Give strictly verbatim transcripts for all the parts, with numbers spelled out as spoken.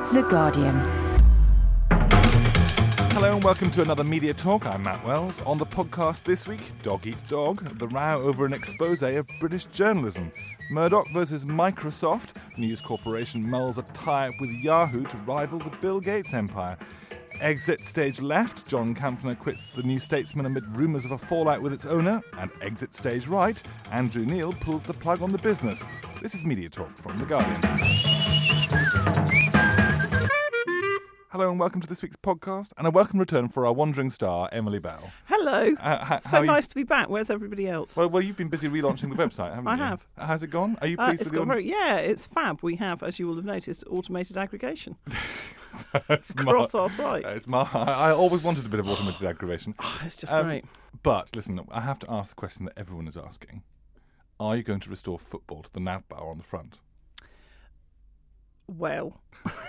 The Guardian. Hello and welcome to another Media Talk. I'm Matt Wells. On the podcast this week, Dog Eat Dog, the row over an expose of British journalism. Murdoch versus Microsoft. News Corporation mulls a tie-up with Yahoo to rival the Bill Gates empire. Exit stage left. John Campner quits the New Statesman amid rumours of a fallout with its owner. And exit stage right. Andrew Neil pulls the plug on the business. This is Media Talk from The Guardian. Hello and welcome to this week's podcast, and a welcome return for our wandering star, Emily Bell. Hello. Uh, ha- so nice you... to be back. Where's everybody else? Well, well, you've been busy relaunching the website, haven't I you? I have. How's it gone? Are you Uh, pleased it's with the... gone very, yeah, it's fab. We have, as you will have noticed, automated aggregation It's across mar- our site. It's mar- I always wanted a bit of automated aggravation. Oh, it's just Um, great. But, listen, I have to ask the question that everyone is asking. Are you going to restore football to the nav bar on the front? Well,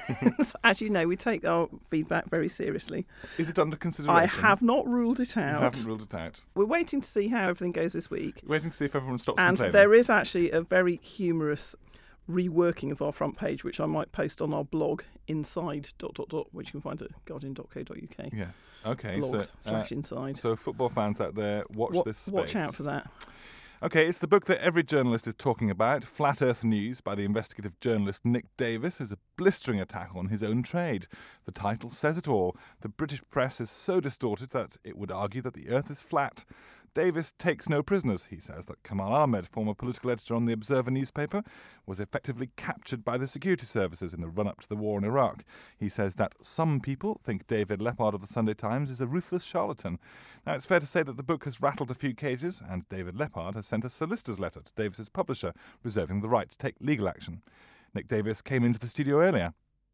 as you know, we take our feedback very seriously. Is it under consideration? I have not ruled it You out. haven't ruled it out. We're waiting to see how everything goes this week. Waiting to see if everyone stops And complaining. there is actually a very humorous reworking of our front page, which I might post on our blog, inside dot dot dot, which you can find at guardian dot co dot uk. Yes. Okay. Blog so, uh, slash inside. so football fans out there, watch Wa- this space. Watch out for that. Okay, it's the book that every journalist is talking about. Flat Earth News by the investigative journalist Nick Davis is a blistering attack on his own trade. The title says it all. The British press is so distorted that it would argue that the Earth is flat. Davis takes no prisoners. He says that Kamal Ahmed, former political editor on the Observer newspaper, was effectively captured by the security services in the run-up to the war in Iraq. He says that some people think David Leppard of the Sunday Times is a ruthless charlatan. Now, it's fair to say that the book has rattled a few cages, and David Leppard has sent a solicitor's letter to Davis's publisher, reserving the right to take legal action. Nick Davis came into the studio earlier.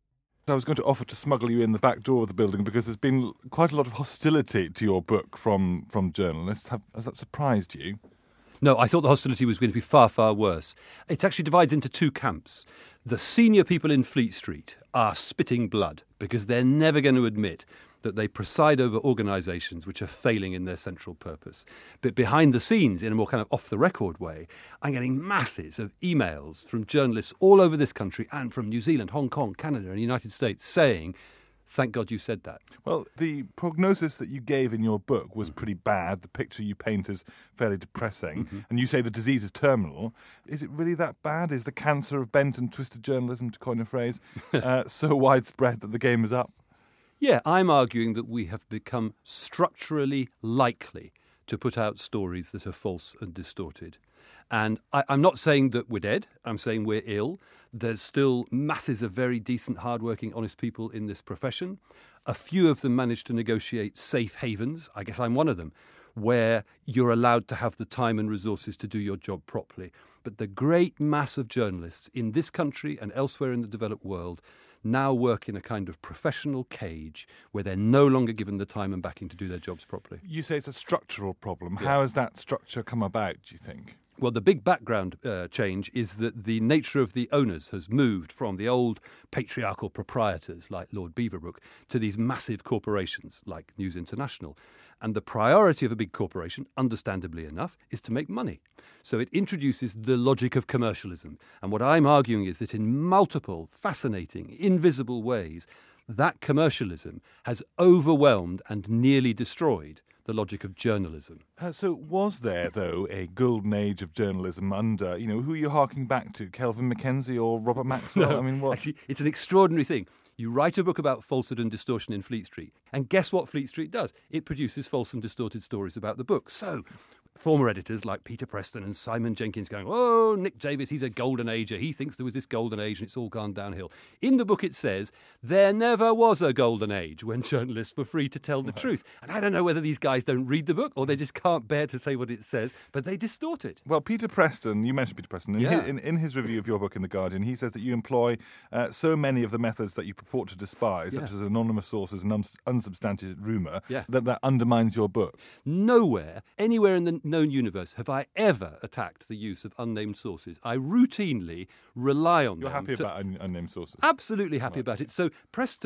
I was going to offer to smuggle you in the back door of the building because there's been quite a lot of hostility to your book from, from journalists. Have, has that surprised you? No, I thought the hostility was going to be far, far worse. It actually divides into two camps. The senior people in Fleet Street are spitting blood because they're never going to admit that they preside over organisations which are failing in their central purpose. But behind the scenes, in a more kind of off-the-record way, I'm getting masses of emails from journalists all over this country and from New Zealand, Hong Kong, Canada and the United States saying, thank God you said that. Well, the prognosis that you gave in your book was pretty bad. The picture you paint is fairly depressing. Mm-hmm. And you say the disease is terminal. Is it really that bad? Is the cancer of bent and twisted journalism, to coin a phrase, uh, so widespread that the game is up? Yeah, I'm arguing that we have become structurally likely to put out stories that are false and distorted. And I, I'm not saying that we're dead. I'm saying we're ill. There's still masses of very decent, hard-working, honest people in this profession. A few of them manage to negotiate safe havens. I guess I'm one of them, where you're allowed to have the time and resources to do your job properly. But the great mass of journalists in this country and elsewhere in the developed world now work in a kind of professional cage where they're no longer given the time and backing to do their jobs properly. You say it's a structural problem. Yeah. How has that structure come about, do you think? Well, the big background uh, change is that the nature of the owners has moved from the old patriarchal proprietors like Lord Beaverbrook to these massive corporations like News International. And the priority of a big corporation, understandably enough, is to make money. So it introduces the logic of commercialism. And what I'm arguing is that in multiple, fascinating, invisible ways, that commercialism has overwhelmed and nearly destroyed the logic of journalism. Uh, so was there, though, a golden age of journalism under, you know, who are you harking back to, Kelvin Mackenzie or Robert Maxwell? No, I mean, what? Actually, it's an extraordinary thing. You write a book about falsehood and distortion in Fleet Street, and guess what Fleet Street does? It produces false and distorted stories about the book. So former editors like Peter Preston and Simon Jenkins going, oh, Nick Davis, he's a golden ager. He thinks there was this golden age and it's all gone downhill. In the book it says, there never was a golden age when journalists were free to tell the Right. truth. And I don't know whether these guys don't read the book or they just can't bear to say what it says, but they distort it. Well, Peter Preston, you mentioned Peter Preston, in, Yeah. his, in, in his review of your book in The Guardian, he says that you employ uh, so many of the methods that you purport to despise, Yeah. such as anonymous sources and uns- unsubstantiated rumour, Yeah. that that undermines your book. Nowhere, anywhere in the known universe, have I ever attacked the use of unnamed sources. I routinely rely on You're them. happy to- about un- unnamed sources? Absolutely happy Right. about it. So Preston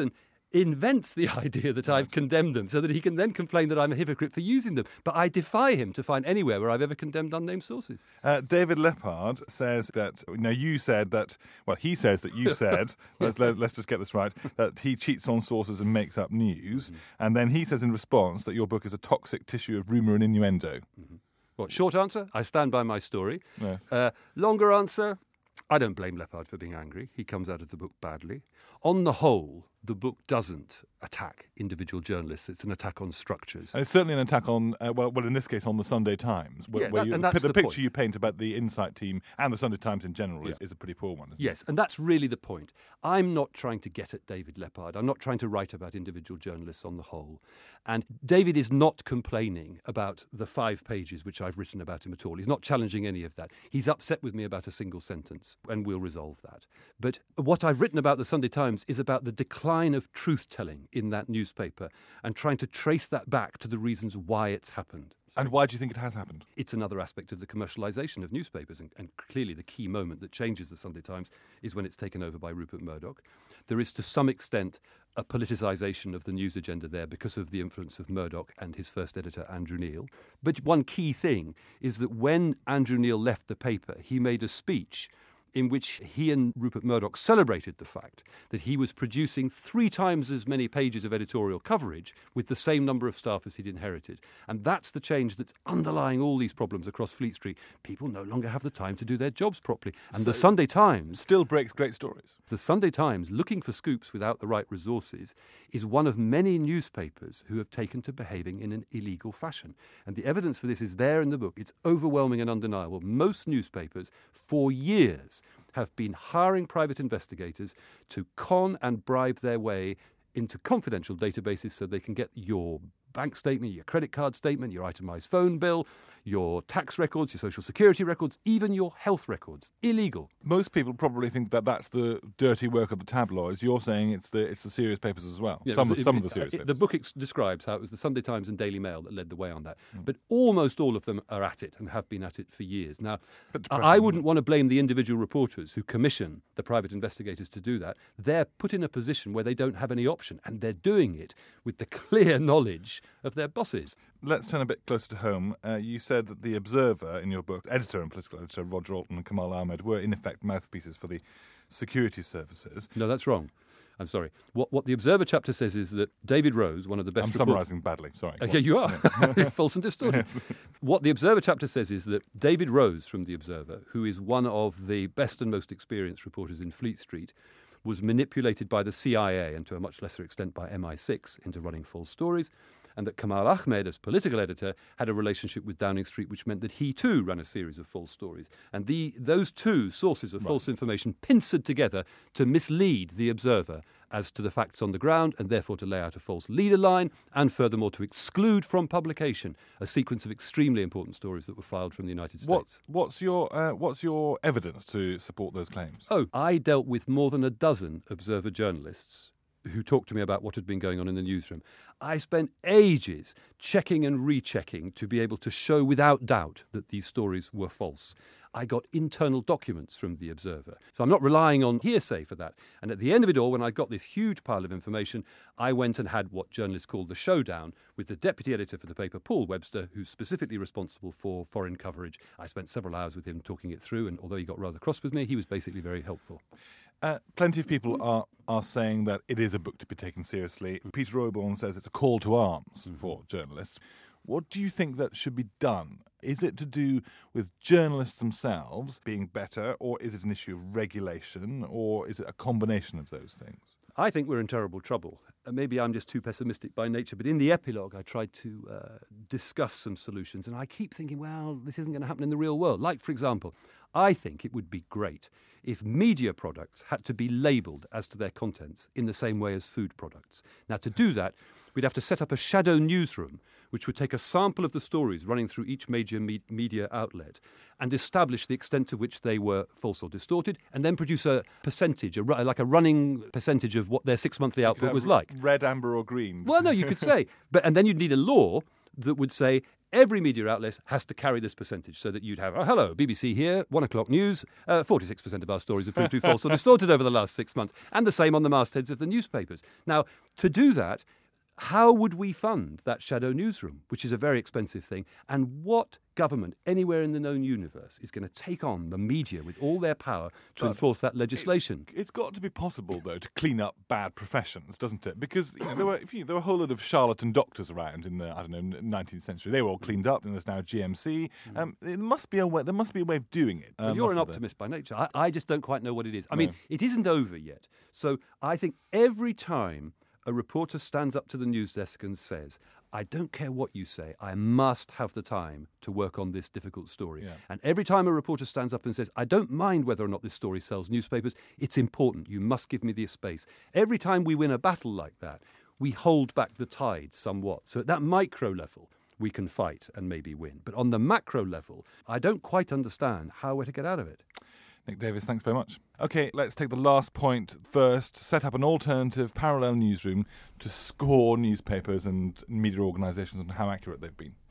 invents the idea that I've condemned them so that he can then complain that I'm a hypocrite for using them. But I defy him to find anywhere where I've ever condemned unnamed sources. Uh, David Lepard says that, now you said that, well, he says that you said, let's, let, let's just get this right, that he cheats on sources and makes up news. Mm-hmm. And then he says in response that your book is a toxic tissue of rumour and innuendo. Mm-hmm. What, short answer? I stand by my story. Yes. Uh, longer answer? I don't blame Lepard for being angry. He comes out of the book badly. On the whole, the book doesn't attack individual journalists. It's an attack on structures. And it's certainly an attack on, uh, well, well, in this case, on the Sunday Times, where, yeah, where that, you, and that's the, the picture point. you paint about the Insight team and the Sunday Times in general yeah. is, is a pretty poor one. Isn't yes, it? and that's really the point. I'm not trying to get at David Lepard. I'm not trying to write about individual journalists on the whole. And David is not complaining about the five pages which I've written about him at all. He's not challenging any of that. He's upset with me about a single sentence, and we'll resolve that. But what I've written about the Sunday Times is about the decline of truth-telling in that newspaper and trying to trace that back to the reasons why it's happened. And why do you think it has happened? It's another aspect of the commercialisation of newspapers, and, and clearly the key moment that changes the Sunday Times is when it's taken over by Rupert Murdoch. There is, to some extent, a politicisation of the news agenda there because of the influence of Murdoch and his first editor, Andrew Neil. But one key thing is that when Andrew Neil left the paper, he made a speech in which he and Rupert Murdoch celebrated the fact that he was producing three times as many pages of editorial coverage with the same number of staff as he'd inherited. And that's the change that's underlying all these problems across Fleet Street. People no longer have the time to do their jobs properly. And So the Sunday Times... Still breaks great stories. The Sunday Times, looking for scoops without the right resources, is one of many newspapers who have taken to behaving in an illegal fashion. And the evidence for this is there in the book. It's overwhelming and undeniable. Most newspapers, for years, have been hiring private investigators to con and bribe their way into confidential databases so they can get your bank statement, your credit card statement, your itemised phone bill, your tax records, your social security records, even your health records. Illegal. Most people probably think that that's the dirty work of the tabloids. You're saying it's the it's the serious papers as well. Yeah, some it was- of, some it- of the serious it- papers. The book ex- describes how it was the Sunday Times and Daily Mail that led the way on that. Mm. But almost all of them are at it and have been at it for years. Now, But I I depressing, wouldn't want to blame the individual reporters who commission the private investigators to do that. They're put in a position where they don't have any option, and they're doing it with the clear knowledge of their bosses. Let's turn a bit closer to home. Uh, you said that the Observer, in your book, editor and political editor Roger Alton and Kamal Ahmed were in effect mouthpieces for the security services. No, that's wrong. I'm sorry. What, what the Observer chapter says is that David Rose, one of the best... I'm report- summarising badly, sorry. go Okay, on. you are. False and distorted. What the Observer chapter says is that David Rose from the Observer, who is one of the best and most experienced reporters in Fleet Street, was manipulated by the C I A and to a much lesser extent by M I six into running false stories, and that Kamal Ahmed, as political editor, had a relationship with Downing Street, which meant that he too ran a series of false stories. And the, those two sources of false information pincered together to mislead the Observer as to the facts on the ground, and therefore to lay out a false leader line, and furthermore to exclude from publication a sequence of extremely important stories that were filed from the United What, States. what's your uh, what's your evidence to support those claims? Oh, I dealt with more than a dozen Observer journalists who talked to me about what had been going on in the newsroom. I spent ages checking and rechecking to be able to show without doubt that these stories were false. I got internal documents from the Observer. So I'm not relying on hearsay for that. And at the end of it all, when I got this huge pile of information, I went and had what journalists call the showdown with the deputy editor for the paper, Paul Webster, who's specifically responsible for foreign coverage. I spent several hours with him talking it through, and although he got rather cross with me, he was basically very helpful. Uh, plenty of people are, are saying that it is a book to be taken seriously. Peter Royborn says it's a call to arms for journalists. What do you think that should be done? Is it to do with journalists themselves being better, or is it an issue of regulation, or is it a combination of those things? I think we're in terrible trouble. Uh, maybe I'm just too pessimistic by nature, but in the epilogue I tried to uh, discuss some solutions, and I keep thinking, well, this isn't going to happen in the real world. Like, for example, I think it would be great if media products had to be labelled as to their contents in the same way as food products. Now, to do that, we'd have to set up a shadow newsroom which would take a sample of the stories running through each major me- media outlet and establish the extent to which they were false or distorted, and then produce a percentage, a ru- like a running percentage of what their six-monthly output was like. Red, amber or green? Well, no, you could say. But and then you'd need a law that would say every media outlet has to carry this percentage so that you'd have, oh, hello, B B C here, one o'clock news, uh, forty-six percent of our stories have proved to be false or distorted over the last six months, and the same on the mastheads of the newspapers. Now, to do that, how would we fund that shadow newsroom, which is a very expensive thing? And what government anywhere in the known universe is going to take on the media with all their power to But enforce that legislation? It's, it's got to be possible, though, to clean up bad professions, doesn't it? Because you know, there were if you, there were a whole lot of charlatan doctors around in the I don't know nineteenth century. They were all cleaned up, and there's now G M C. Um, it must be a way. There must be a way of doing it. Well, Um, you're an mustn't there? optimist by nature. I, I just don't quite know what it is. I No. mean, it isn't over yet. So I think every time a reporter stands up to the news desk and says, I don't care what you say, I must have the time to work on this difficult story. Yeah. And every time a reporter stands up and says, I don't mind whether or not this story sells newspapers, it's important, you must give me the space. Every time we win a battle like that, we hold back the tide somewhat. So at that micro level, we can fight and maybe win. But on the macro level, I don't quite understand how we're to get out of it. Nick Davis, thanks very much. OK, let's take the last point first. Set up an alternative parallel newsroom to score newspapers and media organisations on how accurate they've been.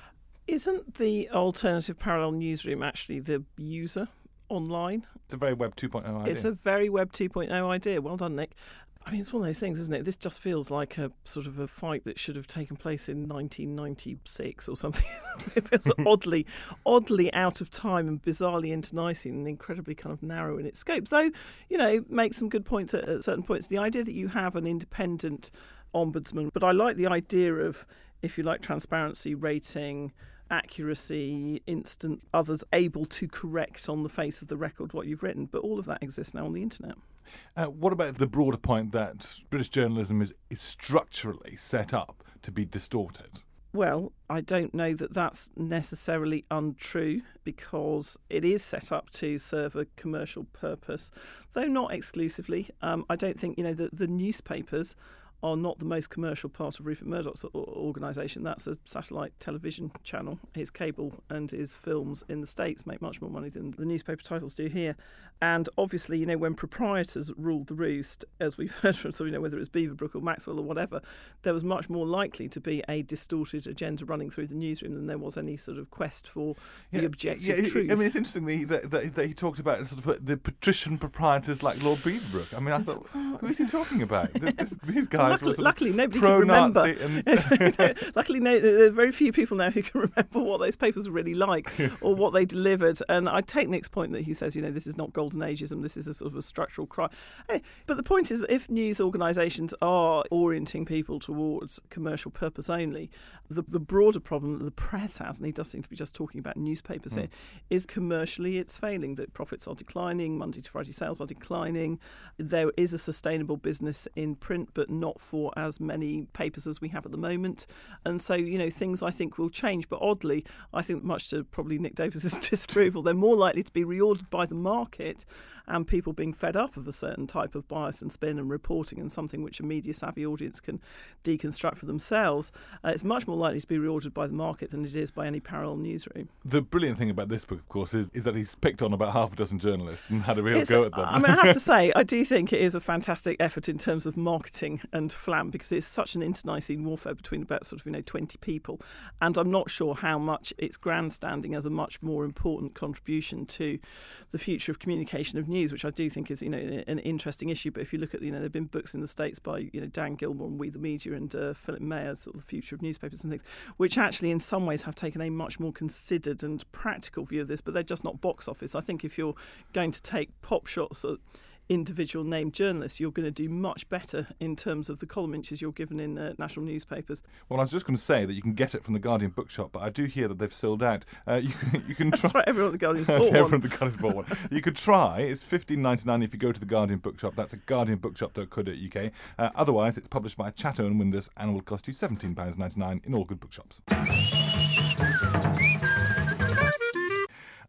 Isn't the alternative parallel newsroom actually the user online? It's a very Web two point oh idea. It's a very Web two point oh idea. Well done, Nick. I mean, it's one of those things, isn't it? This just feels like a sort of a fight that should have taken place in nineteen ninety-six or something. It feels oddly, oddly out of time and bizarrely internecine and incredibly kind of narrow in its scope. Though, you know, makes some good points at, at certain points. The idea that you have an independent ombudsman, but I like the idea of, if you like, transparency, rating, accuracy, instant, others able to correct on the face of the record what you've written. But all of that exists now on the internet. Uh, what about the broader point that British journalism is, is structurally set up to be distorted? Well, I don't know that that's necessarily untrue, because it is set up to serve a commercial purpose, though not exclusively. Um, I don't think, you know, the, the newspapers are not the most commercial part of Rupert Murdoch's organisation. That's a satellite television channel. His cable and his films in the States make much more money than the newspaper titles do here. And obviously, you know, when proprietors ruled the roost, as we've heard from, so you know, whether it was Beaverbrook or Maxwell or whatever, there was much more likely to be a distorted agenda running through the newsroom than there was any sort of quest for Yeah, the objective yeah, truth. I mean, it's interesting that he, that, that, that he talked about sort of the patrician proprietors like Lord Beaverbrook. I mean, I It's thought, quite- who is he talking about? Th- this- These guys Luckily, were sort luckily of nobody can remember. pro-Nazi and Luckily, no, there are very few people now who can remember what those papers were really like or what they delivered. And I take Nick's point that he says, you know, this is not golden ageism, this is a sort of a structural crime. Hey, but the point is that if news organisations are orienting people towards commercial purpose only, the, the broader problem that the press has, and he does seem to be just talking about newspapers Mm. here, is commercially it's failing, that profits are declining, Monday to Friday sales are declining. There is a sustainable business in print, but not for as many papers as we have at the moment. And so, you know, things I think will change. But oddly, I think much to probably Nick Davis's disapproval, they're more likely to be reordered by the market and people being fed up of a certain type of bias and spin and reporting and something which a media-savvy audience can deconstruct for themselves. Uh, it's much more likely to be reordered by the market than it is by any parallel newsroom. The brilliant thing about this book, of course, is, is that he's picked on about half a dozen journalists and had a real It's- go at them. I mean, I have to say, I do think it is a fantastic effort in terms of marketing and flam, because it's such an internecine warfare between about sort of, you know, twenty people. And I'm not sure how much it's grandstanding as a much more important contribution to the future of communication of news, which I do think is, you know, an interesting issue. But if you look at, you know, there have been books in the States by, you know, Dan Gilmore and We the Media and uh, Philip Mayer, sort of the future of newspapers and things, which actually in some ways have taken a much more considered and practical view of this, but they're just not box office. I think if you're going to take pop shots at individual named journalists, you're going to do much better in terms of the column inches you're given in uh, national newspapers. Well, I was just going to say that you can get it from the Guardian bookshop, but I do hear that they've sold out. Uh, you can, you can try. That's right, everyone at the Guardian's bought Everyone one. at the Guardian's bought one. You could try. It's fifteen ninety-nine if you go to the Guardian bookshop. That's at guardian bookshop dot co dot U K. Uh, otherwise, it's published by Chatto and Windus and will cost you seventeen pounds ninety-nine in all good bookshops.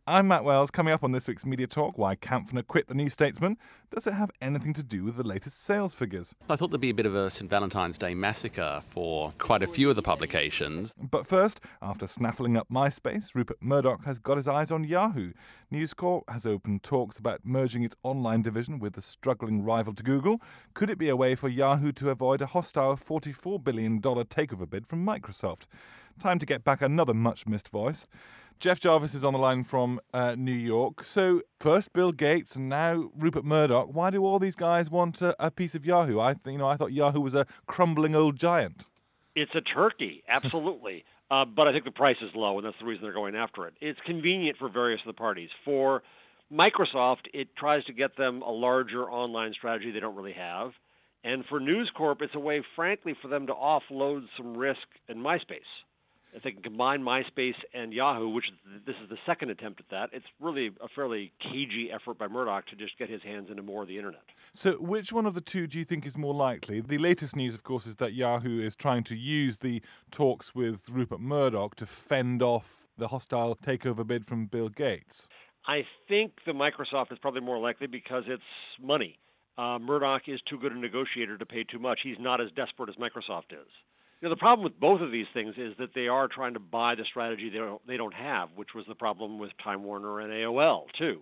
I'm Matt Wells. Coming up on this week's Media Talk, why Campfner quit the New Statesman. Does it have anything to do with the latest sales figures? I thought there'd be a bit of a Saint Valentine's Day massacre for quite a few of the publications. But first, after snaffling up MySpace, Rupert Murdoch has got his eyes on Yahoo. News Corp has opened talks about merging its online division with the struggling rival to Google. Could it be a way for Yahoo to avoid a hostile forty-four billion dollars takeover bid from Microsoft? Time to get back another much-missed voice. Jeff Jarvis is on the line from uh, New York. So first Bill Gates and now Rupert Murdoch. Why do all these guys want a, a piece of Yahoo? I th- you know I thought Yahoo was a crumbling old giant. It's a turkey, absolutely. uh, but I think the price is low, and that's the reason they're going after it. It's convenient for various of the parties. For Microsoft, it tries to get them a larger online strategy they don't really have. And for News Corp, it's a way, frankly, for them to offload some risk in MySpace. If they can combine MySpace and Yahoo, which this is the second attempt at that, it's really a fairly cagey effort by Murdoch to just get his hands into more of the internet. So which one of the two do you think is more likely? The latest news, of course, is that Yahoo is trying to use the talks with Rupert Murdoch to fend off the hostile takeover bid from Bill Gates. I think the Microsoft is probably more likely because it's money. Uh, Murdoch is too good a negotiator to pay too much. He's not as desperate as Microsoft is. You know, the problem with both of these things is that they are trying to buy the strategy they don't, they don't have, which was the problem with Time Warner and A O L, too.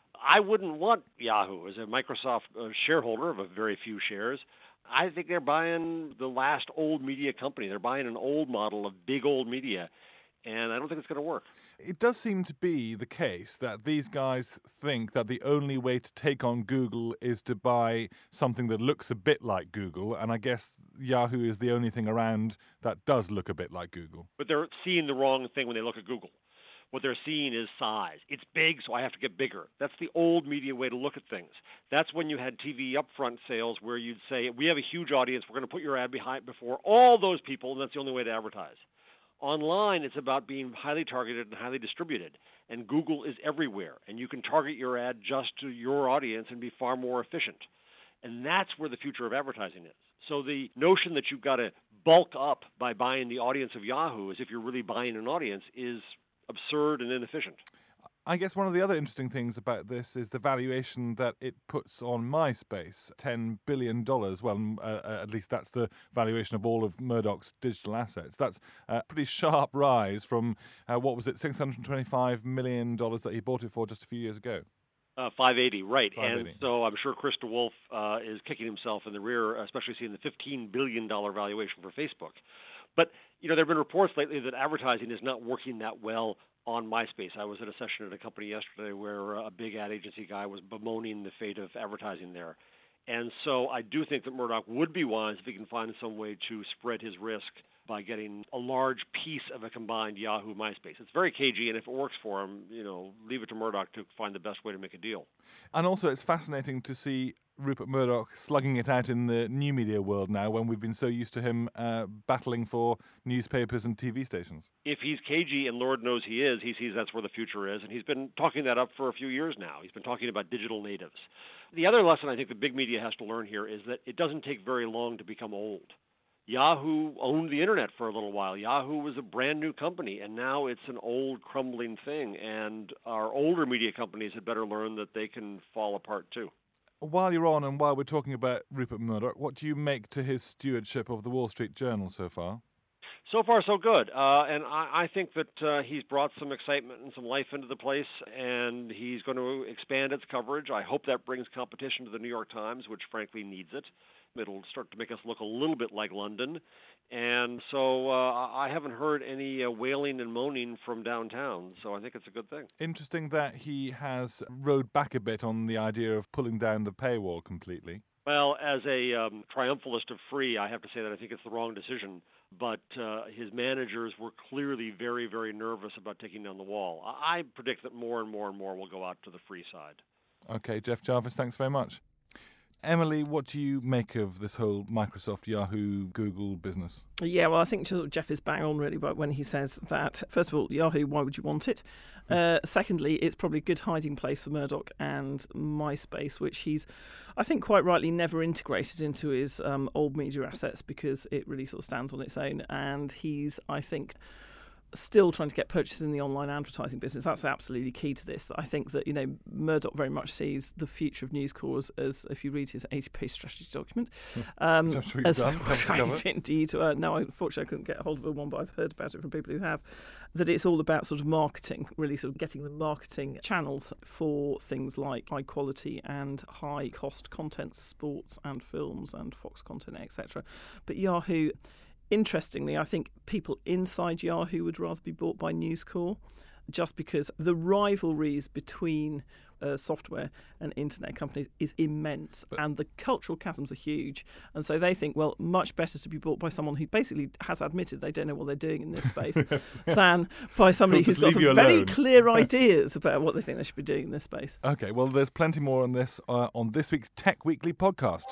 I wouldn't want Yahoo as a Microsoft uh, shareholder of a very few shares. I think they're buying the last old media company. They're buying an old model of big old media, and I don't think it's going to work. It does seem to be the case that these guys think that the only way to take on Google is to buy something that looks a bit like Google, and I guess Yahoo is the only thing around that does look a bit like Google. But they're seeing the wrong thing when they look at Google. What they're seeing is size. It's big, so I have to get bigger. That's the old media way to look at things. That's when you had T V upfront sales where you'd say, we have a huge audience, we're going to put your ad behind before all those people, and that's the only way to advertise. Online, it's about being highly targeted and highly distributed, and Google is everywhere, and you can target your ad just to your audience and be far more efficient. And that's where the future of advertising is. So the notion that you've got to bulk up by buying the audience of Yahoo as if you're really buying an audience is absurd and inefficient. I guess one of the other interesting things about this is the valuation that it puts on MySpace, ten billion dollars. Well, uh, at least that's the valuation of all of Murdoch's digital assets. That's a pretty sharp rise from, uh, what was it, six hundred twenty-five million dollars that he bought it for just a few years ago. Uh, five eighty, right. five eighty. And so I'm sure Chris DeWolf uh, is kicking himself in the rear, especially seeing the fifteen billion dollars valuation for Facebook. But, you know, there have been reports lately that advertising is not working that well on MySpace. I was at a session at a company yesterday where a big ad agency guy was bemoaning the fate of advertising there. And so I do think that Murdoch would be wise if he can find some way to spread his risk by getting a large piece of a combined Yahoo MySpace. It's very cagey, and if it works for him, you know, leave it to Murdoch to find the best way to make a deal. And also it's fascinating to see Rupert Murdoch slugging it out in the new media world now when we've been so used to him uh, battling for newspapers and T V stations. If he's cagey, and Lord knows he is, he sees that's where the future is, and he's been talking that up for a few years now. He's been talking about digital natives. The other lesson I think the big media has to learn here is that it doesn't take very long to become old. Yahoo owned the internet for a little while. Yahoo was a brand new company, and now it's an old, crumbling thing, and our older media companies had better learn that they can fall apart too. While you're on and while we're talking about Rupert Murdoch, what do you make to his stewardship of the Wall Street Journal so far? So far, so good. Uh, and I, I think that uh, he's brought some excitement and some life into the place, and he's going to expand its coverage. I hope that brings competition to the New York Times, which frankly needs it. It'll start to make us look a little bit like London. And so uh, I haven't heard any uh, wailing and moaning from downtown, so I think it's a good thing. Interesting that he has rode back a bit on the idea of pulling down the paywall completely. Well, as a um, triumphalist of free, I have to say that I think it's the wrong decision. But uh, his managers were clearly very, very nervous about taking down the wall. I predict that more and more and more will go out to the free side. Okay, Jeff Jarvis, thanks very much. Emily, what do you make of this whole Microsoft, Yahoo, Google business? Yeah, well, I think Jeff is bang on really but when he says that, first of all, Yahoo, why would you want it? Uh, secondly, it's probably a good hiding place for Murdoch and MySpace, which he's, I think, quite rightly never integrated into his um, old media assets because it really sort of stands on its own. And he's, I think, still trying to get purchases in the online advertising business. That's absolutely key to this. I think that, you know, Murdoch very much sees the future of News Corp as, as if you read his eighty-page strategy document. Um, Which I'm sure you've as, done. right, indeed. Uh, no, unfortunately, I couldn't get a hold of one, but I've heard about it from people who have. That it's all about sort of marketing, really sort of getting the marketing channels for things like high quality and high cost content, sports and films and Fox content, et cetera. But Yahoo, interestingly, I think people inside Yahoo would rather be bought by News Corp, just because the rivalries between uh, software and internet companies is immense, but, and the cultural chasms are huge. And so they think, well, much better to be bought by someone who basically has admitted they don't know what they're doing in this space yes. than by somebody who's got some very clear ideas about what they think they should be doing in this space. OK, well, there's plenty more on this uh, on this week's Tech Weekly podcast.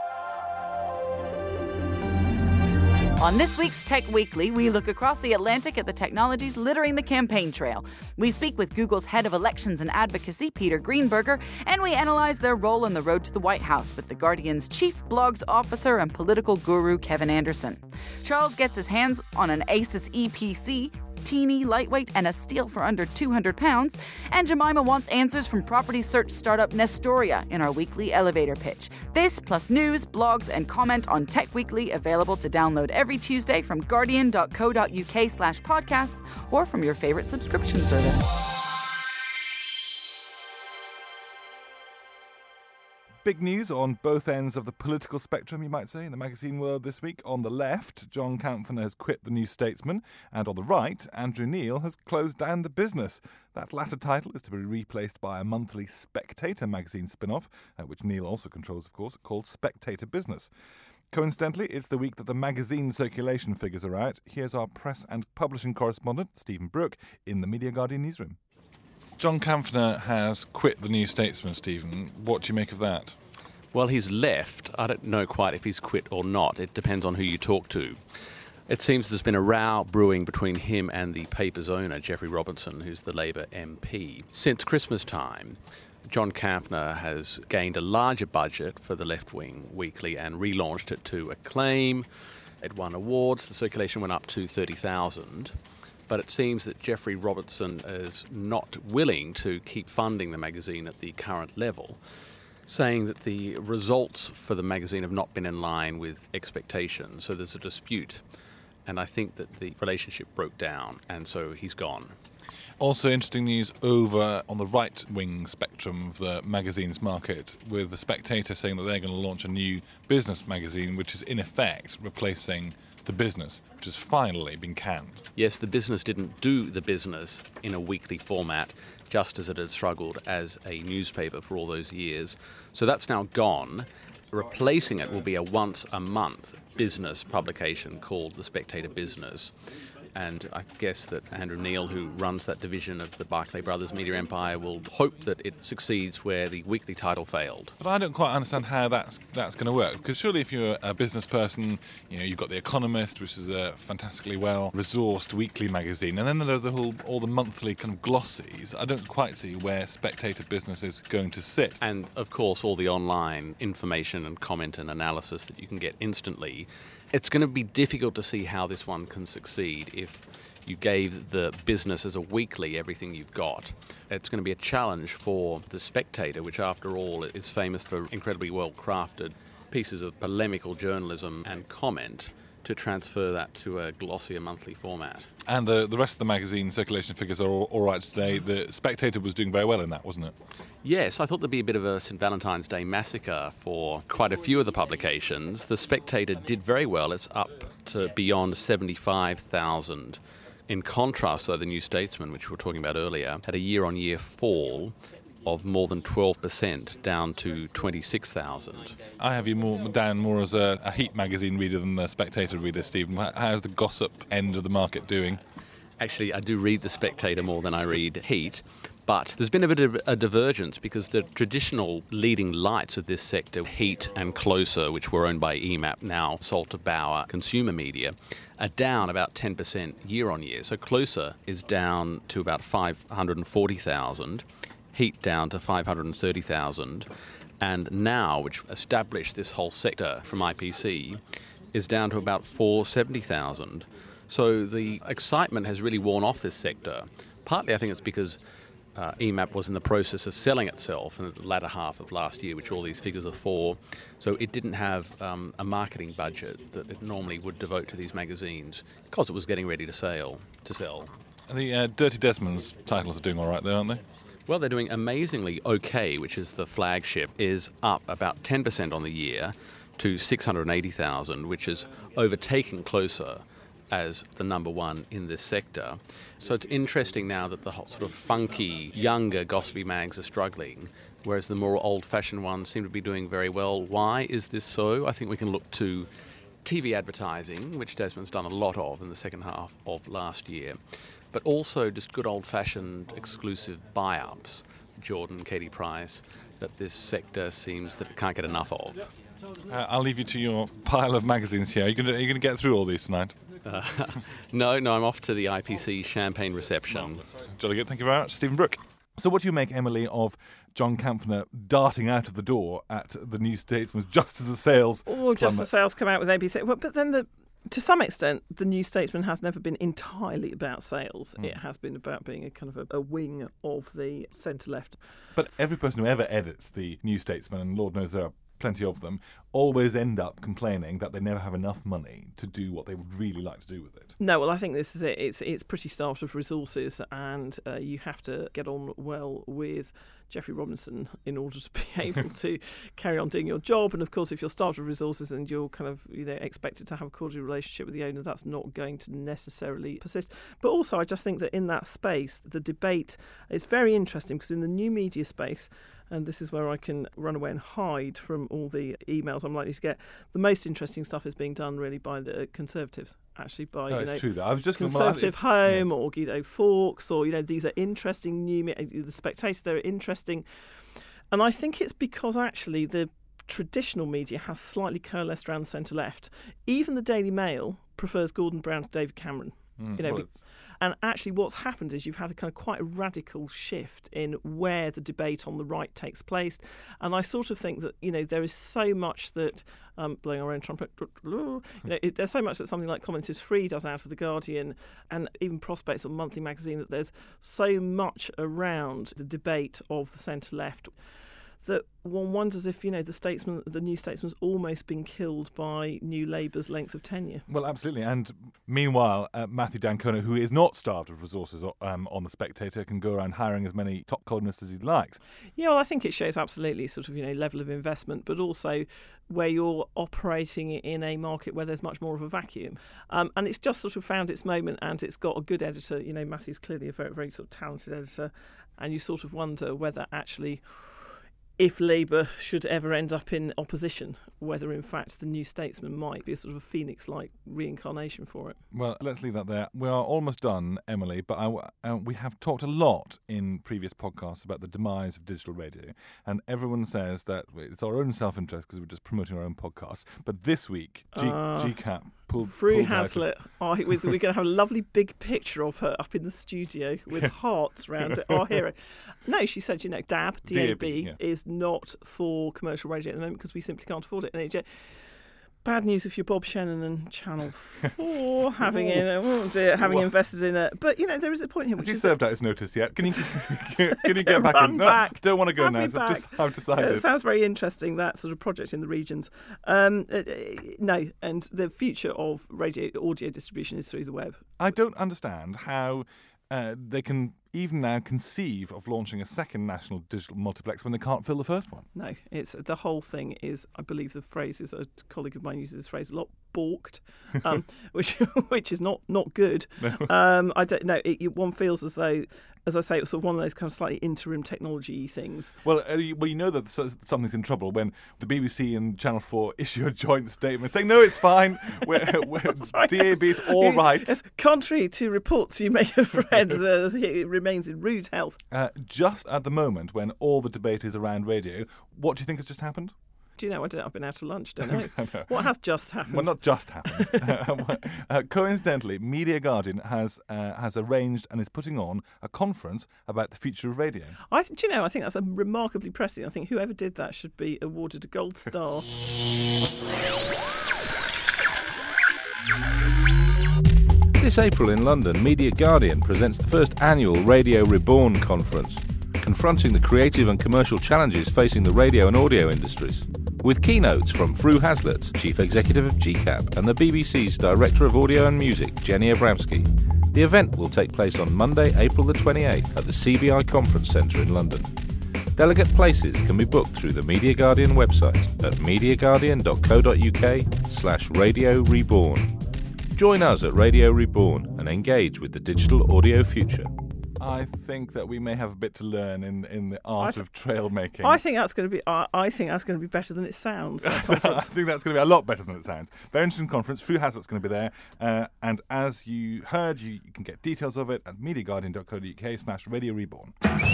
On this week's Tech Weekly, we look across the Atlantic at the technologies littering the campaign trail. We speak with Google's head of elections and advocacy, Peter Greenberger, and we analyze their role on the road to the White House with The Guardian's chief blogs officer and political guru, Kevin Anderson. Charles gets his hands on an Asus E P C, teeny, lightweight, and a steal for under two hundred pounds. And Jemima wants answers from property search startup Nestoria in our weekly elevator pitch. This, plus news, blogs, and comment on Tech Weekly, available to download every Tuesday from guardian.co.uk slash podcasts or from your favorite subscription service. Big news on both ends of the political spectrum, you might say, in the magazine world this week. On the left, John Kampfner has quit the New Statesman, and on the right, Andrew Neil has closed down the business. That latter title is to be replaced by a monthly Spectator magazine spin-off, uh, which Neil also controls, of course, called Spectator Business. Coincidentally, it's the week that the magazine circulation figures are out. Here's our press and publishing correspondent, Stephen Brooke, in the Media Guardian newsroom. John Kampfner has quit the New Statesman, Stephen. What do you make of that? Well, he's left. I don't know quite if he's quit or not. It depends on who you talk to. It seems there's been a row brewing between him and the paper's owner, Geoffrey Robertson, who's the Labour M P. Since Christmas time, John Kampfner has gained a larger budget for the Left Wing Weekly and relaunched it to Acclaim. It won awards. The circulation went up to thirty thousand. But it seems that Geoffrey Robertson is not willing to keep funding the magazine at the current level, saying that the results for the magazine have not been in line with expectations. So there's a dispute. And I think that the relationship broke down, and so he's gone. Also interesting news over on the right-wing spectrum of the magazine's market, with The Spectator saying that they're going to launch a new business magazine, which is in effect replacing The Business, which has finally been canned. Yes, The Business didn't do The Business in a weekly format, just as it had struggled as a newspaper for all those years. So that's now gone. Replacing it will be a once-a-month business publication called The Spectator Business. And I guess that Andrew Neil, who runs that division of the Barclay Brothers media empire, will hope that it succeeds where the weekly title failed. But I don't quite understand how that's that's going to work. Because surely if you're a business person, you know, you've got The Economist, which is a fantastically well-resourced weekly magazine, and then there are the whole, all the monthly kind of glossies. I don't quite see where Spectator Business is going to sit. And, of course, all the online information and comment and analysis that you can get instantly. It's going to be difficult to see how this one can succeed if you gave The Business as a weekly everything you've got. It's going to be a challenge for The Spectator, which after all is famous for incredibly well-crafted pieces of polemical journalism and comment, to transfer that to a glossier monthly format. And the the rest of the magazine circulation figures are all, all right today. The Spectator was doing very well in that, wasn't it? Yes, I thought there'd be a bit of a Saint Valentine's Day massacre for quite a few of the publications. The Spectator did very well. It's up to beyond seventy-five thousand. In contrast, though, the New Statesman, which we were talking about earlier, had a year-on-year fall of more than twelve percent, down to twenty-six thousand. I have you more down more as a, a Heat magazine reader than the Spectator reader, Stephen. How's the gossip end of the market doing? Actually, I do read The Spectator more than I read Heat, but there's been a bit of a divergence because the traditional leading lights of this sector, Heat and Closer, which were owned by E M A P, now sold to Bauer Consumer Media, are down about ten percent year on year. So Closer is down to about five hundred forty thousand. Heat down to five hundred thirty thousand, and Now, which established this whole sector from I P C, is down to about four hundred seventy thousand. So the excitement has really worn off this sector. Partly, I think it's because uh, E M A P was in the process of selling itself in the latter half of last year, which all these figures are for. So it didn't have um, a marketing budget that it normally would devote to these magazines because it was getting ready to sell. To sell. The uh, Dirty Desmonds titles are doing all right, though, aren't they? Well, they're doing amazingly okay, which is the flagship, is up about ten percent on the year to six hundred eighty thousand, which is overtaken Closer as the number one in this sector. So it's interesting now that the hot, sort of funky, younger, gossipy mags are struggling, whereas the more old-fashioned ones seem to be doing very well. Why is this so? I think we can look to T V advertising, which Desmond's done a lot of in the second half of last year, but also just good old-fashioned exclusive buy-ups, Jordan, Katie Price, that this sector seems that it can't get enough of. Uh, I'll leave you to your pile of magazines here. Are you going to, are you going to get through all these tonight? Uh, no, no, I'm off to the I P C champagne reception. Jolly good. Thank you very much, Stephen Brooke. So what do you make, Emily, of John Kampfner darting out of the door at the New Statesman just as the sales Or just plummet? the sales come out with A B C. Well, but then, the, to some extent, the New Statesman has never been entirely about sales. Mm. It has been about being a kind of a, a wing of the centre-left. But every person who ever edits the New Statesman, and Lord knows there are plenty of them, always end up complaining that they never have enough money to do what they would really like to do with it. No, well, I think this is it. It's it's pretty starved of resources, and uh, you have to get on well with Geoffrey Robinson in order to be able to carry on doing your job. And of course, if you're starved of resources and you're kind of, you know, expected to have a cordial relationship with the owner, that's not going to necessarily persist. But also, I just think that in that space, the debate is very interesting, because in the new media space, and this is where I can run away and hide from all the emails I'm likely to get, the most interesting stuff is being done really by the Conservatives, actually by oh, you it's know, true, though. I was just Conservative well, I, Home yes. or Guido Fawkes, or, you know, these are interesting new, the Spectator, they're interesting. And I think it's because actually the traditional media has slightly coalesced around the centre-left. Even the Daily Mail prefers Gordon Brown to David Cameron. Mm, you know, well, be- And actually what's happened is you've had a kind of quite a radical shift in where the debate on the right takes place. And I sort of think that, you know, there is so much that, um, blowing our own trumpet, you know, it, there's so much that something like Commenters Free does out of The Guardian, and even Prospects or Monthly Magazine, that there's so much around the debate of the centre-left that one wonders if, you know, the statesman, the New Statesman's almost been killed by New Labour's length of tenure. Well, absolutely. And meanwhile, uh, Matthew D'Ancona, who is not starved of resources um, on The Spectator, can go around hiring as many top columnists as he likes. Yeah, well, I think it shows absolutely sort of, you know, level of investment, but also where you're operating in a market where there's much more of a vacuum. Um, and it's just sort of found its moment, and it's got a good editor. You know, Matthew's clearly a very, very sort of talented editor, and you sort of wonder whether actually, if Labour should ever end up in opposition, whether in fact the New Statesman might be a sort of a phoenix-like reincarnation for it. Well, let's leave that there. We are almost done, Emily, but I, uh, we have talked a lot in previous podcasts about the demise of digital radio, and everyone says that it's our own self-interest because we're just promoting our own podcasts. But this week, G- uh, G CAP pulled, Fru pulled Hazlitt, oh, we're going to have a lovely big picture of her up in the studio with yes. hearts around it. Our hero. No, she said, you know, D A B, D A B, yeah. is not for commercial radio at the moment because we simply can't afford it. And it's uh, bad news if you're Bob Shannon and Channel four having in, oh dear, having invested in it. But you know, there is a point here. Has which he is served out his notice yet? Can you can you get back? Run in? back. No, don't want to go I'll now. So I've, just, I've decided. It sounds very interesting, that sort of project in the regions. Um, uh, no, and the future of radio audio distribution is through the web. I don't understand how uh, they can even now conceive of launching a second national digital multiplex when they can't fill the first one. No, it's the whole thing is, I believe the phrase is, a colleague of mine uses this phrase a lot, balked, um, which which is not not good. No. Um, I don't know. It, one feels as though, as I say, it's sort of one of those kind of slightly interim technology things. Well, uh, you, well, you know that something's in trouble when the B B C and Channel four issue a joint statement saying, "No, it's fine. We're, we're, right, D A B is all right." Yes, contrary to reports you may have read, uh, it remains in rude health. Uh, just at the moment, when all the debate is around radio, what do you think has just happened? Do you know? I don't, I've been out to lunch, don't know. know. What has just happened? Well, not just happened. uh, coincidentally, Media Guardian has uh, has arranged and is putting on a conference about the future of radio. I th- do you know? I think that's a remarkably pressing. I think whoever did that should be awarded a gold star. This April in London, Media Guardian presents the first annual Radio Reborn conference, confronting the creative and commercial challenges facing the radio and audio industries. With keynotes from Fru Hazlitt, Chief Executive of G C A P, and the B B C's Director of Audio and Music, Jenny Abramsky. The event will take place on Monday, April the twenty-eighth at the C B I Conference Centre in London. Delegate places can be booked through the Media Guardian website at mediaguardian.co.uk slash Radio Reborn. Join us at Radio Reborn and engage with the digital audio future. I think that we may have a bit to learn in in the art th- of trail making. I think that's going to be. I, I think that's going to be better than it sounds. I think that's going to be a lot better than it sounds. Very interesting conference. Fru Hazlitt's going to be there, uh, and as you heard, you, you can get details of it at mediaguardian.co.uk slash Radio Reborn.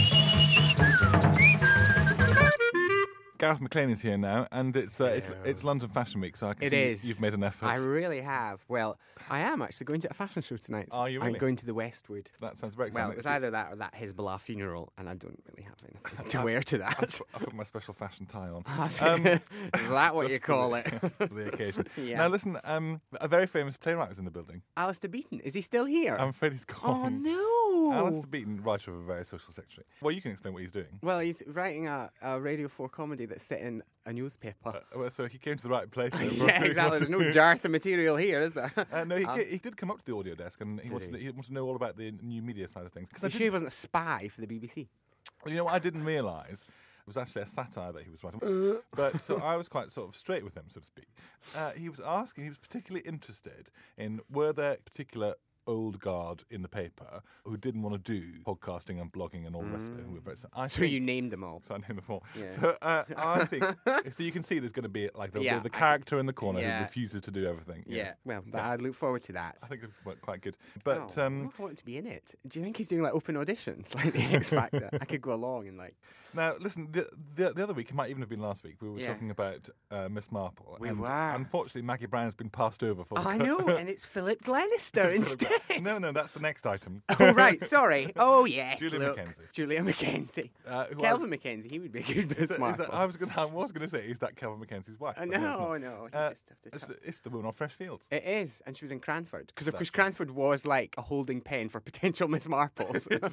Gareth McLean is here now, and it's uh, it's, it's London Fashion Week, so I can It see is. you've made an effort. I really have. Well, I am actually going to a fashion show tonight. Are you really? I'm going to the Westwood. That sounds very Well, exciting. it was either that or that Hezbollah funeral, and I don't really have anything to wear to I that. put, I put my special fashion tie on. Um, Is that what just you for call the- it? for the occasion. Yeah. Now listen, um, a very famous playwright was in the building. Alistair Beaton, is he still here? I'm afraid he's oh gone. no! Alistair Beaton, writer of a very social secretary. Well, you can explain what he's doing. Well, he's writing a, a Radio four comedy that's set in a newspaper. Uh, well, so he came to the right place. there for yeah, what he exactly. There's wanted. no dearth of material here, is there? Uh, no, he, Um, ca- he did come up to the audio desk and he Did wanted, he? To, he wanted to know all about the new media side of things. Because You sure he wasn't a spy for the B B C? you know what I didn't realise? It was actually a satire that he was writing. But so I was quite sort of straight with him, so to speak. Uh, he was asking, he was particularly interested in were there particular old guard in the paper who didn't want to do podcasting and blogging and all the rest of it. Who were very, so I So think- you named them all. So I named them all. Yeah. So uh, I think so you can see there's going to be like the, Yeah, the I- character in the corner yeah. who refuses to do everything. Yeah, Yes. well, that, Yeah. I'd look forward to that. I think it worked quite good. But oh, um, I want to be in it. Do you think he's doing like open auditions, like the X Factor? I could go along and like. now, listen, the, the the other week, it might even have been last week, we were Yeah. talking about uh, Miss Marple. We and were. Unfortunately, Maggie Brown's been passed over for the I co- know, and it's Philip Glenister instead. No, no, that's the next item. Oh right, sorry. Oh yes, Julia look. Mackenzie. Julia Mackenzie. Uh, who Kelvin Mackenzie. He would be a good Is Miss that- is Marple. that- I was going I was going to say, is that Kelvin Mackenzie's wife? Uh, But no, it's no, not. no. You Uh, just have to It's, tell- the- it's the woman on Fresh Fields. It is, and she was in Cranford because, of That's course, right. Cranford was like a holding pen for potential Miss Marples, It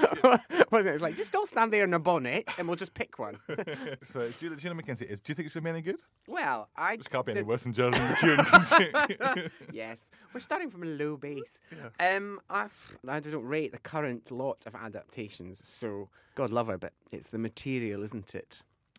wasn't it? It's like just don't stand there in a bonnet, and we'll just pick one. So it's Julia, Julia Mackenzie is. Do you think it should be any good? Well, I Which can't be any did- worse than Geraldine McEwen. yes, we're starting from a low base. Um, I've, I don't rate the current lot of adaptations, so God love her, but it's the material, isn't it?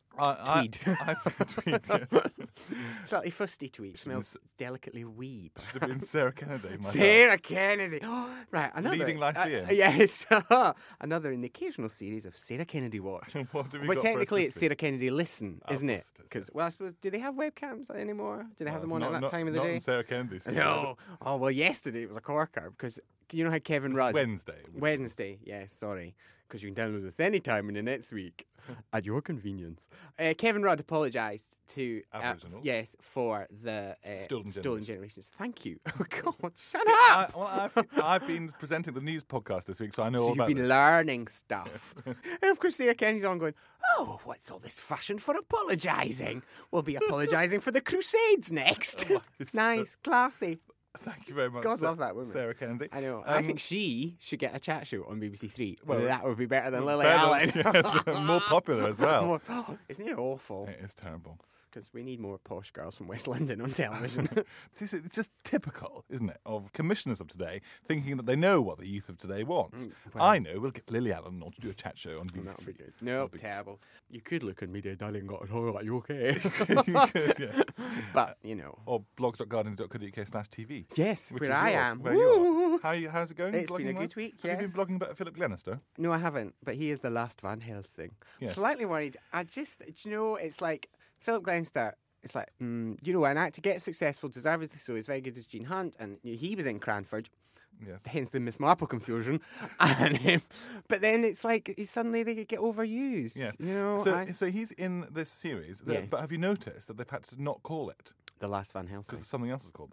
I, Tweed. I, I think tweed, yes. Slightly fusty tweed, Should've been smells delicately weeb. Should have been Sarah Kennedy. myself. Sarah Kennedy. right, another. Leading Lyceum. Uh, yes. another in the occasional series of Sarah Kennedy Watch. What have we But got for us technically, this it's week? Sarah Kennedy Listen, Oh, isn't of it? course it is, Because, yes. well, I suppose, do they have webcams anymore? Do they have Well, them on not, at that not, time of the not day? in Sarah Kennedy's studio. No. Oh, well, yesterday it was a corker because you know how Kevin It's Rudd. Wednesday. Wednesday, yes, sorry. Because you can download it any time in the next week at your convenience. Uh, Kevin Rudd apologised to uh, Aboriginals. yes for the uh, Stolen stolen generations. Thank you. Oh God, shut I, up! well, I've, I've been presenting the news podcast this week, so I know So all you've about been this. learning stuff. And of course, Sarah Kennedy's on going, oh, what's all this fashion for apologising? We'll be apologising for the Crusades next. Oh, my- Nice, classy. Thank you very much. God Sa- love that woman. Sarah Kennedy. I know. I Um, think she should get a chat show on B B C Three. Well, Well, that would be better than Lily better- Allen. yes, more popular as well. More- Isn't it awful? It is terrible. Because we need more posh girls from West London on television. It's it's just typical, isn't it, of commissioners of today thinking that they know what the youth of today wants. Mm, well- I know. We'll get Lily Allen on to do a chat show on B B C. That would be good. That'll No, be good. terrible. You could look on Media Darling got oh, are you okay? You could, yeah. But, you know. Or blogs.guardian.co.uk slash TV. Yes, Which where is I yours, am. Where you are. Woo! How you, how's it going? It's been a blogging-wise? good week, Have you yes. been blogging about Philip Glenister? No, I haven't. But he is the last Van Helsing. Yes. Slightly worried. I just, do you know, it's like Philip Glenister. It's like, mm, you know, an actor gets successful, deservedly so. He's very good as Gene Hunt, and you know, he was in Cranford. Yes. Hence the Miss Marple confusion. and, um, but then it's like he, suddenly they get overused. Yes. You know, So, I- so he's in this series, that- Yeah. but have you noticed that they've had to not call it the last Van because Helsing. something else is called that?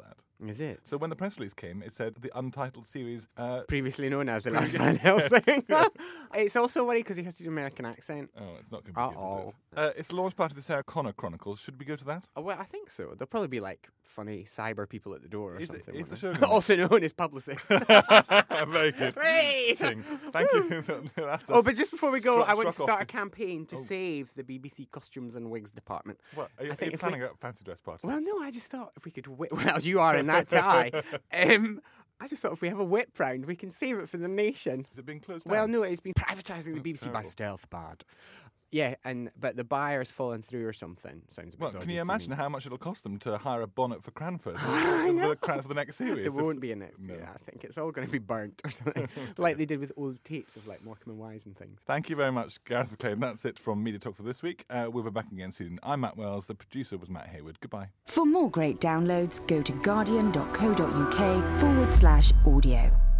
Is it? So when the press release came, it said the untitled series... Uh, Previously known as The Last Van Helsing. It's also worried because he has to do an American accent. oh, it's not going to be Uh-oh. good, is it? Uh, it's the launch party of the Sarah Connor Chronicles. Should we go to that? Oh, well, I think so. There'll probably be like funny cyber people at the door or Is it- something. is won't the there? show gonna- Also known as publicists. Very good. Great! Ting. Thank you. That's Oh, us. but just before we go, Struck- I want to struck start off a campaign to Oh. save the B B C costumes and wigs department. What, are you, I are think you if planning we- a fancy dress party? Well, no, I just thought if we could whip... Well, you are in that tie. um, I just thought if we have a whip round, we can save it for the nation. Is it being closed Well, down? no, it's been privatising the B B C by terrible. stealth, bad. Yeah, and but the buyer's fallen through or something. Sounds a bit Well, dodgy can you to imagine me. how much it'll cost them to hire a bonnet for Cranford I for, know. the, Cran- for the next series? There If- won't be in it. No. Yeah, I think it's all going to be burnt or something, like they did with old tapes of like Morecambe and Wise and things. Thank you very much, Gareth McLean. That's it from Media Talk for this week. Uh, we'll be back again soon. I'm Matt Wells. The producer was Matt Hayward. Goodbye. For more great downloads, go to guardian.co.uk forward slash audio.